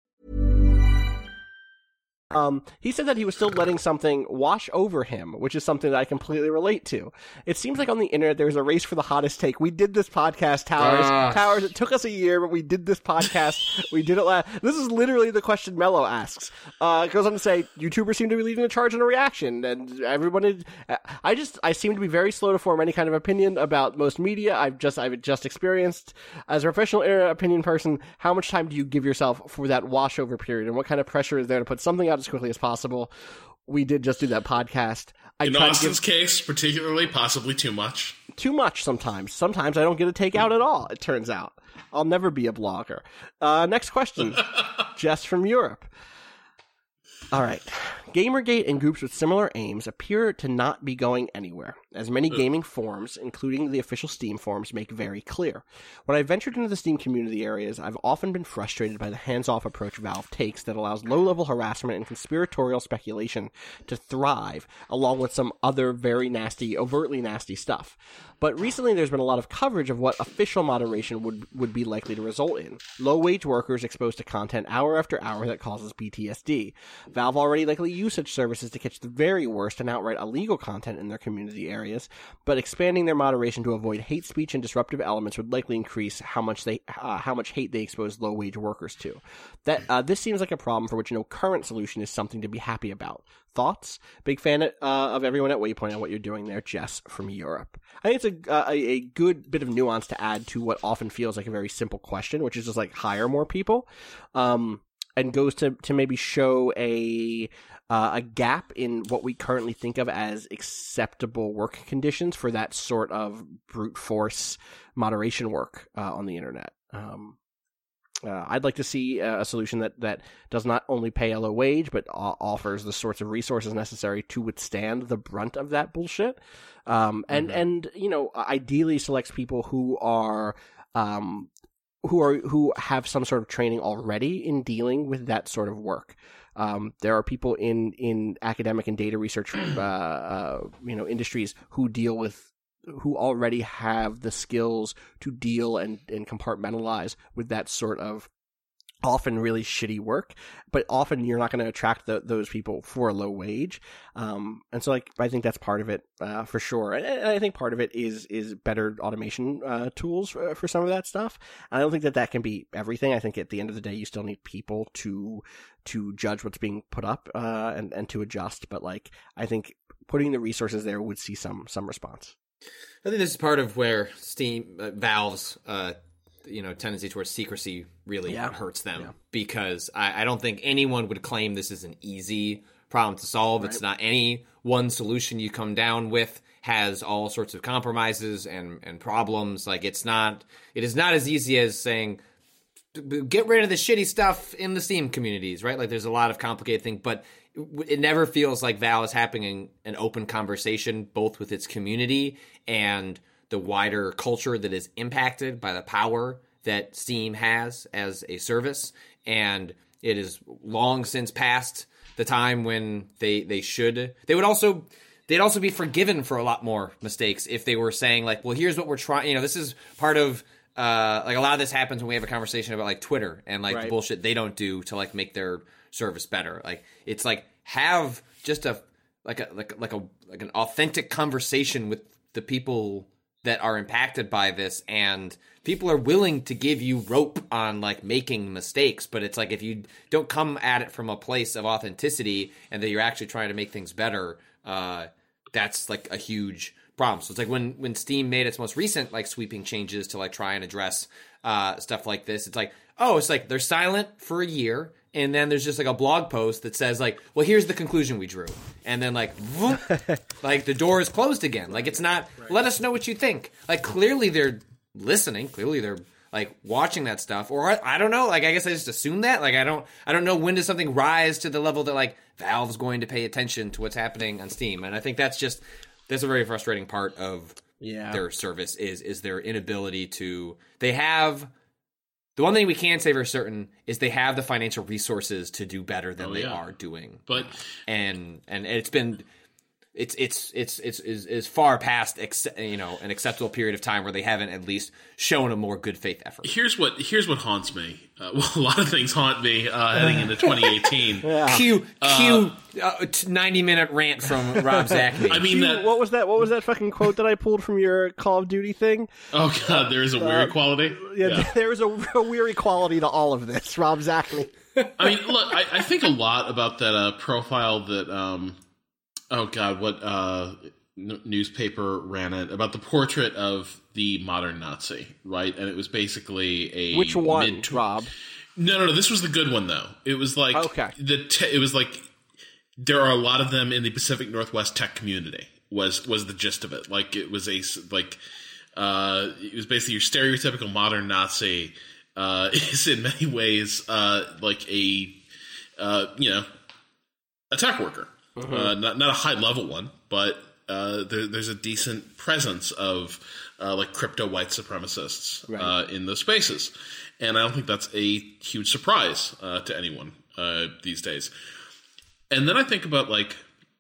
Um, he said that he was still letting something wash over him, which is something that I completely relate to. It seems like on the internet there's a race for the hottest take. We did this podcast, Towers. Uh. Towers, it took us a year, but we did this podcast. We did it last. This is literally the question Mello asks. Uh, it goes on to say, YouTubers seem to be leading the charge in a reaction, and everyone is, I just, I seem to be very slow to form any kind of opinion about most media. I've just, I've just experienced, as a professional internet opinion person, how much time do you give yourself for that washover period, and what kind of pressure is there to put something out as quickly as possible? We did just do that podcast. I
In Austin's give... case, particularly, possibly too much.
Too much sometimes. Sometimes I don't get a take out at all, it turns out. I'll never be a blogger. Uh, next question. Jess from Europe. All right. Gamergate and groups with similar aims appear to not be going anywhere, as many gaming forums, including the official Steam forums, make very clear. When I ventured into the Steam community areas, I've often been frustrated by the hands-off approach Valve takes that allows low-level harassment and conspiratorial speculation to thrive, along with some other very nasty, overtly nasty stuff. But recently there's been a lot of coverage of what official moderation would, would be likely to result in. Low-wage workers exposed to content hour after hour that causes P T S D. Valve already likely use such services to catch the very worst and outright illegal content in their community areas, but expanding their moderation to avoid hate speech and disruptive elements would likely increase how much they uh, how much hate they expose low-wage workers to. That uh, this seems like a problem for which no current solution is something to be happy about. Thoughts? Big fan uh, of everyone at Waypoint on what you're doing there, Jess from Europe. I think it's a, a a good bit of nuance to add to what often feels like a very simple question, which is just like hire more people, um, and goes to to maybe show a uh, a gap in what we currently think of as acceptable work conditions for that sort of brute force moderation work uh, on the internet. Um, Uh, I'd like to see a solution that, that does not only pay a low wage, but uh, offers the sorts of resources necessary to withstand the brunt of that bullshit. Um, and, mm-hmm. and, you know, ideally selects people who are, um, who are, who have some sort of training already in dealing with that sort of work. Um, there are people in, in academic and data research, uh, uh, you know, industries who deal with who already have the skills to deal and, and compartmentalize with that sort of often really shitty work, but often you're not going to attract the, those people for a low wage. Um, and so like, I think that's part of it, uh, for sure. And, and I think part of it is, is better automation, uh, tools for, for some of that stuff. I don't think that that can be everything. I think at the end of the day, you still need people to, to judge what's being put up, uh, and, and to adjust. But like, I think putting the resources there would see some, some response.
I think this is part of where Steam, uh, Valve's, uh, you know, tendency towards secrecy really
yeah.
hurts them,
yeah.
because I, I don't think anyone would claim this is an easy problem to solve. Right. It's not any one solution you come down with has all sorts of compromises and, and problems. Like it's not, it is not as easy as saying, get rid of the shitty stuff in the Steam communities, right? Like there's a lot of complicated things, but it never feels like Valve is having an open conversation both with its community and the wider culture that is impacted by the power that Steam has as a service. And it is long since past the time when they, they should, they would also, they'd also be forgiven for a lot more mistakes if they were saying like, well, here's what we're trying, you know, this is part of, uh, like a lot of this happens when we have a conversation about like Twitter and like
right.
the bullshit they don't do to like make their service better. Like it's like have just a like a like like a like an authentic conversation with the people that are impacted by this, and people are willing to give you rope on like making mistakes, but it's like if you don't come at it from a place of authenticity and that you're actually trying to make things better, uh that's like a huge problem. So it's like when when Steam made its most recent like sweeping changes to like try and address uh stuff like this, it's like, oh, it's like they're silent for a year, and then there's just like a blog post that says like, well, here's the conclusion we drew, and then like whoop, like the door is closed again. Like it's not right. Let us know what you think. Like clearly they're listening, clearly they're like watching that stuff, or I, I don't know, like I guess I just assume that. Like I don't I don't know when does something rise to the level that like Valve's going to pay attention to what's happening on Steam. And I think that's just that's a very frustrating part of
yeah.
their service is is their inability to they have the one thing we can say for certain is they have the financial resources to do better than oh, they yeah. are doing.
But
and and it's been it's it's it's it's is is far past ex- you know an acceptable period of time where they haven't at least shown a more good faith effort.
Here's what here's what haunts me. Uh, well, a lot of things haunt me uh, heading into twenty eighteen.
yeah.
Cue cue uh, ninety minute rant from Rob Zachney.
I mean,
Cue,
that,
what was that? What was that fucking quote that I pulled from your Call of Duty thing?
Oh god, there is a weary uh, quality.
Yeah, yeah. there is a, a weary quality to all of this. Rob Zachney.
I mean, look, I, I think a lot about that uh, profile that. Um, Oh God! What uh, n- newspaper ran it about the portrait of the modern Nazi, right? And it was basically a
which one,
mid-
Rob?
No, no, no. This was the good one though. It was like
okay.
The te- it was like there are a lot of them in the Pacific Northwest tech community. Was was the gist of it? Like it was a like uh, it was basically your stereotypical modern Nazi uh, is in many ways uh, like a uh, you know. a tech worker, mm-hmm. uh, not not a high level one, but uh, there, there's a decent presence of uh, like crypto white supremacists right. uh, in those spaces, and I don't think that's a huge surprise uh, to anyone uh, these days. And then I think about like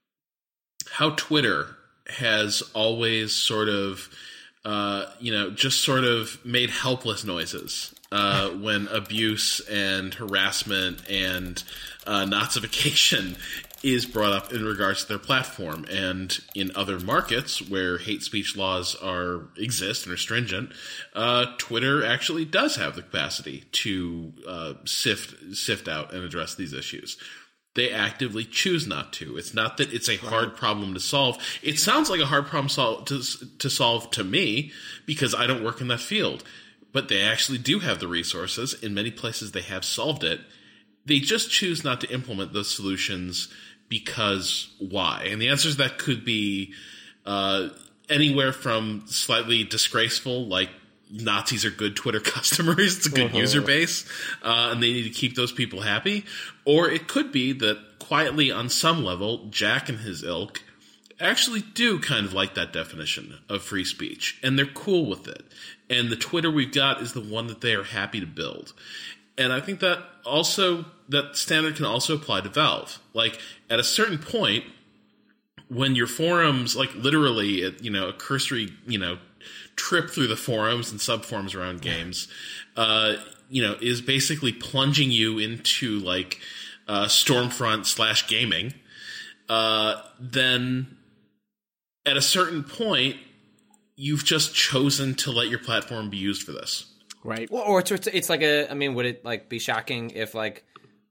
how Twitter has always sort of, uh, you know, just sort of made helpless noises uh, when abuse and harassment and uh, Nazification is brought up in regards to their platform. And in other markets where hate speech laws are exist and are stringent, uh, Twitter actually does have the capacity to uh, sift sift out and address these issues. They actively choose not to. It's not that it's a hard problem to solve. It sounds like a hard problem sol- to, to solve to me because I don't work in that field. But they actually do have the resources. In many places, they have solved it. They just choose not to implement those solutions because why? And the answers that could be uh, anywhere from slightly disgraceful, like Nazis are good Twitter customers. It's a good uh-huh. user base, uh, and they need to keep those people happy. Or it could be that quietly, on some level, Jack and his ilk actually do kind of like that definition of free speech, and they're cool with it. And the Twitter we've got is the one that they are happy to build. And I think that also that standard can also apply to Valve. Like at a certain point, when your forums, like literally, you know, a cursory, you know. trip through the forums and subforums around games, uh, you know, is basically plunging you into like uh, Stormfront slash gaming. Uh, then at a certain point, you've just chosen to let your platform be used for this,
right?
Well, or it's, it's like a. I mean, would it like be shocking if like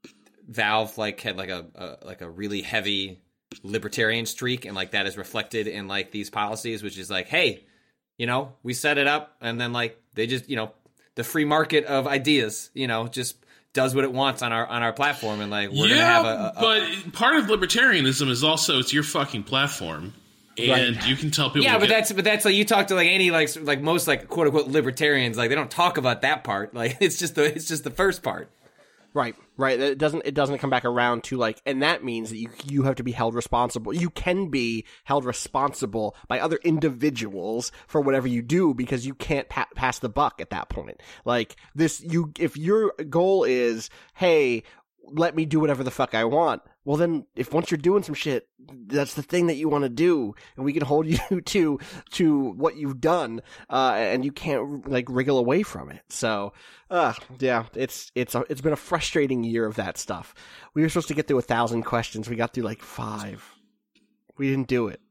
Valve like had like a, a like a really heavy libertarian streak and like that is reflected in like these policies, which is like, hey. You know, we set it up, and then like they just, you know, the free market of ideas, you know, just does what it wants on our on our platform, and like we're
yeah,
gonna have a, a, a.
But part of libertarianism is also it's your fucking platform, and right. you can tell people.
Yeah, but
get,
that's but that's like you talk to like any like like most like quote unquote libertarians, like they don't talk about that part. Like it's just the it's just the first part.
Right, right. It doesn't it doesn't come back around to like, and that means that you you have to be held responsible. You can be held responsible by other individuals for whatever you do because you can't pa- pass the buck at that point. Like this, you if your goal is, hey, let me do whatever the fuck I want. Well, then, if once you're doing some shit, that's the thing that you want to do, and we can hold you to to what you've done, uh, and you can't like wriggle away from it. So, uh, yeah, it's it's a, it's been a frustrating year of that stuff. We were supposed to get through a thousand questions. We got through like five. We didn't do it.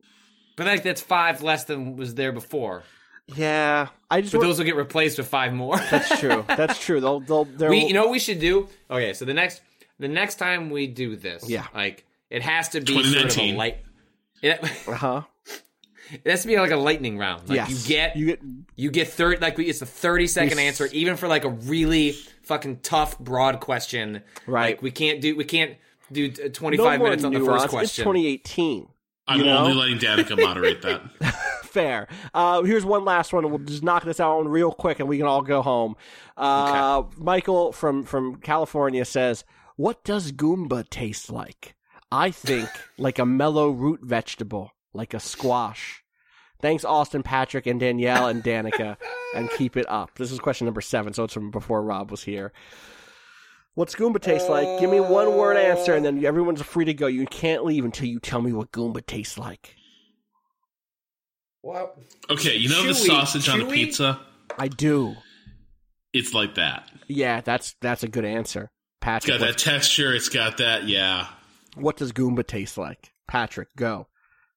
But like that's five less than was there before.
Yeah, I just.
But
want...
those will get replaced with five more.
That's true. That's true. They'll they'll.
We, you know what we should do? Okay, so the next. The next time we do this,
yeah.
like it has to be sort of a light. It,
uh-huh.
It has to be like a lightning round. Like
yes.
you get
you get
you get thirty. Like it's a thirty second
we,
answer, even for like a really fucking tough, broad question.
Right.
Like we can't do we can't do twenty five
no
minutes on
nuance.
the first question.
It's twenty eighteen.
I'm
you know?
only letting Danica moderate that.
Fair. Uh, here's one last one. We'll just knock this out real quick, and we can all go home. Uh, okay. Michael from from California says, "What does Goomba taste like? I think like a mellow root vegetable, like a squash." Thanks, Austin, Patrick, and Danielle, and Danica, and keep it up. This is question number seven, so it's from before Rob was here. What's Goomba taste like? Give me one word answer, and then everyone's free to go. You can't leave until you tell me what Goomba tastes like.
Well,
okay, you know
chewy,
the sausage
chewy?
on a pizza?
I do.
It's like that.
Yeah, that's that's a good answer. Patrick,
it's got that texture. It's got that, yeah.
What does Goomba taste like? Patrick, go.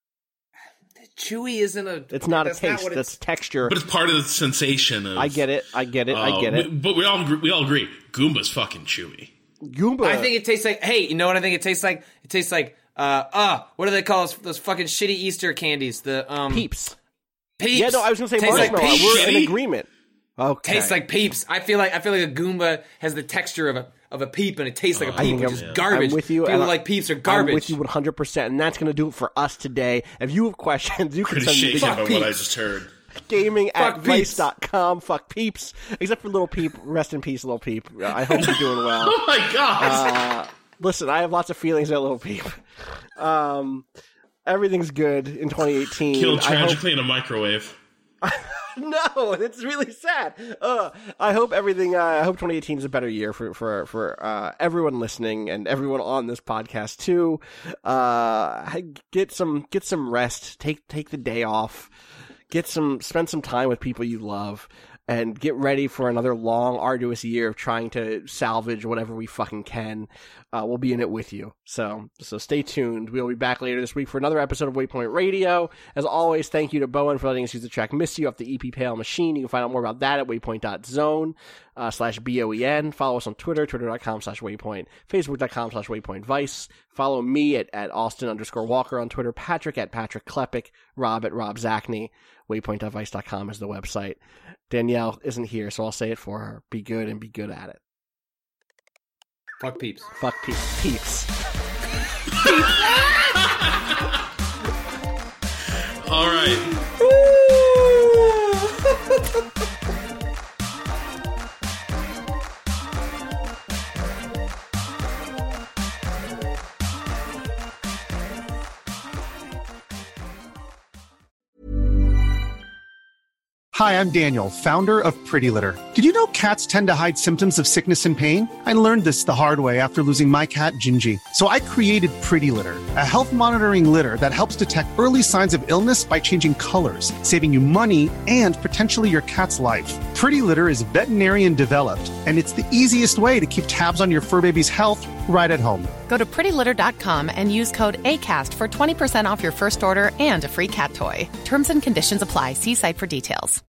Chewy isn't a...
It's not a taste.
Not
that's texture.
But it's part of the sensation of...
I get it. I get it. Uh, I get it.
We, but we all we all agree. Goomba's fucking chewy.
Goomba...
I think it tastes like... Hey, you know what I think it tastes like? It tastes like... Uh, uh, what do they call those, those fucking shitty Easter candies? The, um...
Peeps.
Peeps.
Yeah, no, I was going to say
tastes
marshmallow.
Like
We're in agreement. Okay.
Tastes like Peeps. I feel like I feel like a Goomba has the texture of a of a peep, and it tastes like a peep, which is
yeah.
garbage.
I'm with you.
People like Peeps are garbage.
I'm with you one hundred percent, and that's going to do it for us today. If you have questions, you can
Pretty
send
shaken
me
by
to
what I just heard.
Gaming
Fuck
at vice dot com. Fuck Peeps. Except for Little Peep. Rest in peace, Little Peep. I hope you're doing well.
Oh my god!
Uh, Listen, I have lots of feelings at Little Peep. Um, everything's good in twenty eighteen.
Killed tragically hope... in a microwave.
No, it's really sad. Uh, I hope everything. Uh, I hope twenty eighteen is a better year for for for uh, everyone listening and everyone on this podcast too. Uh, get some get some rest. Take take the day off. Get some spend some time with people you love. And get ready for another long, arduous year of trying to salvage whatever we fucking can. Uh, we'll be in it with you. So, so stay tuned. We'll be back later this week for another episode of Waypoint Radio. As always, thank you to Bowen for letting us use the track Miss You off the E P Pale Machine. You can find out more about that at waypoint.zone uh, slash B O E N. Follow us on Twitter, twitter.com slash waypoint, facebook.com slash waypoint vice. Follow me at, at Austin underscore Walker on Twitter, Patrick at Patrick Klepek, Rob at Rob Zachney. waypoint dot vice dot com is the website. Danielle isn't here, so I'll say it for her. Be good and be good at it.
Fuck peeps.
Fuck pe- peeps.
All right.
Hi, I'm Daniel, founder of Pretty Litter. Did you know cats tend to hide symptoms of sickness and pain? I learned this the hard way after losing my cat, Gingy. So I created Pretty Litter, a health monitoring litter that helps detect early signs of illness by changing colors, saving you money and potentially your cat's life. Pretty Litter is veterinarian developed, and it's the easiest way to keep tabs on your fur baby's health right at home.
Go to pretty litter dot com and use code ACAST for twenty percent off your first order and a free cat toy. Terms and conditions apply. See site for details.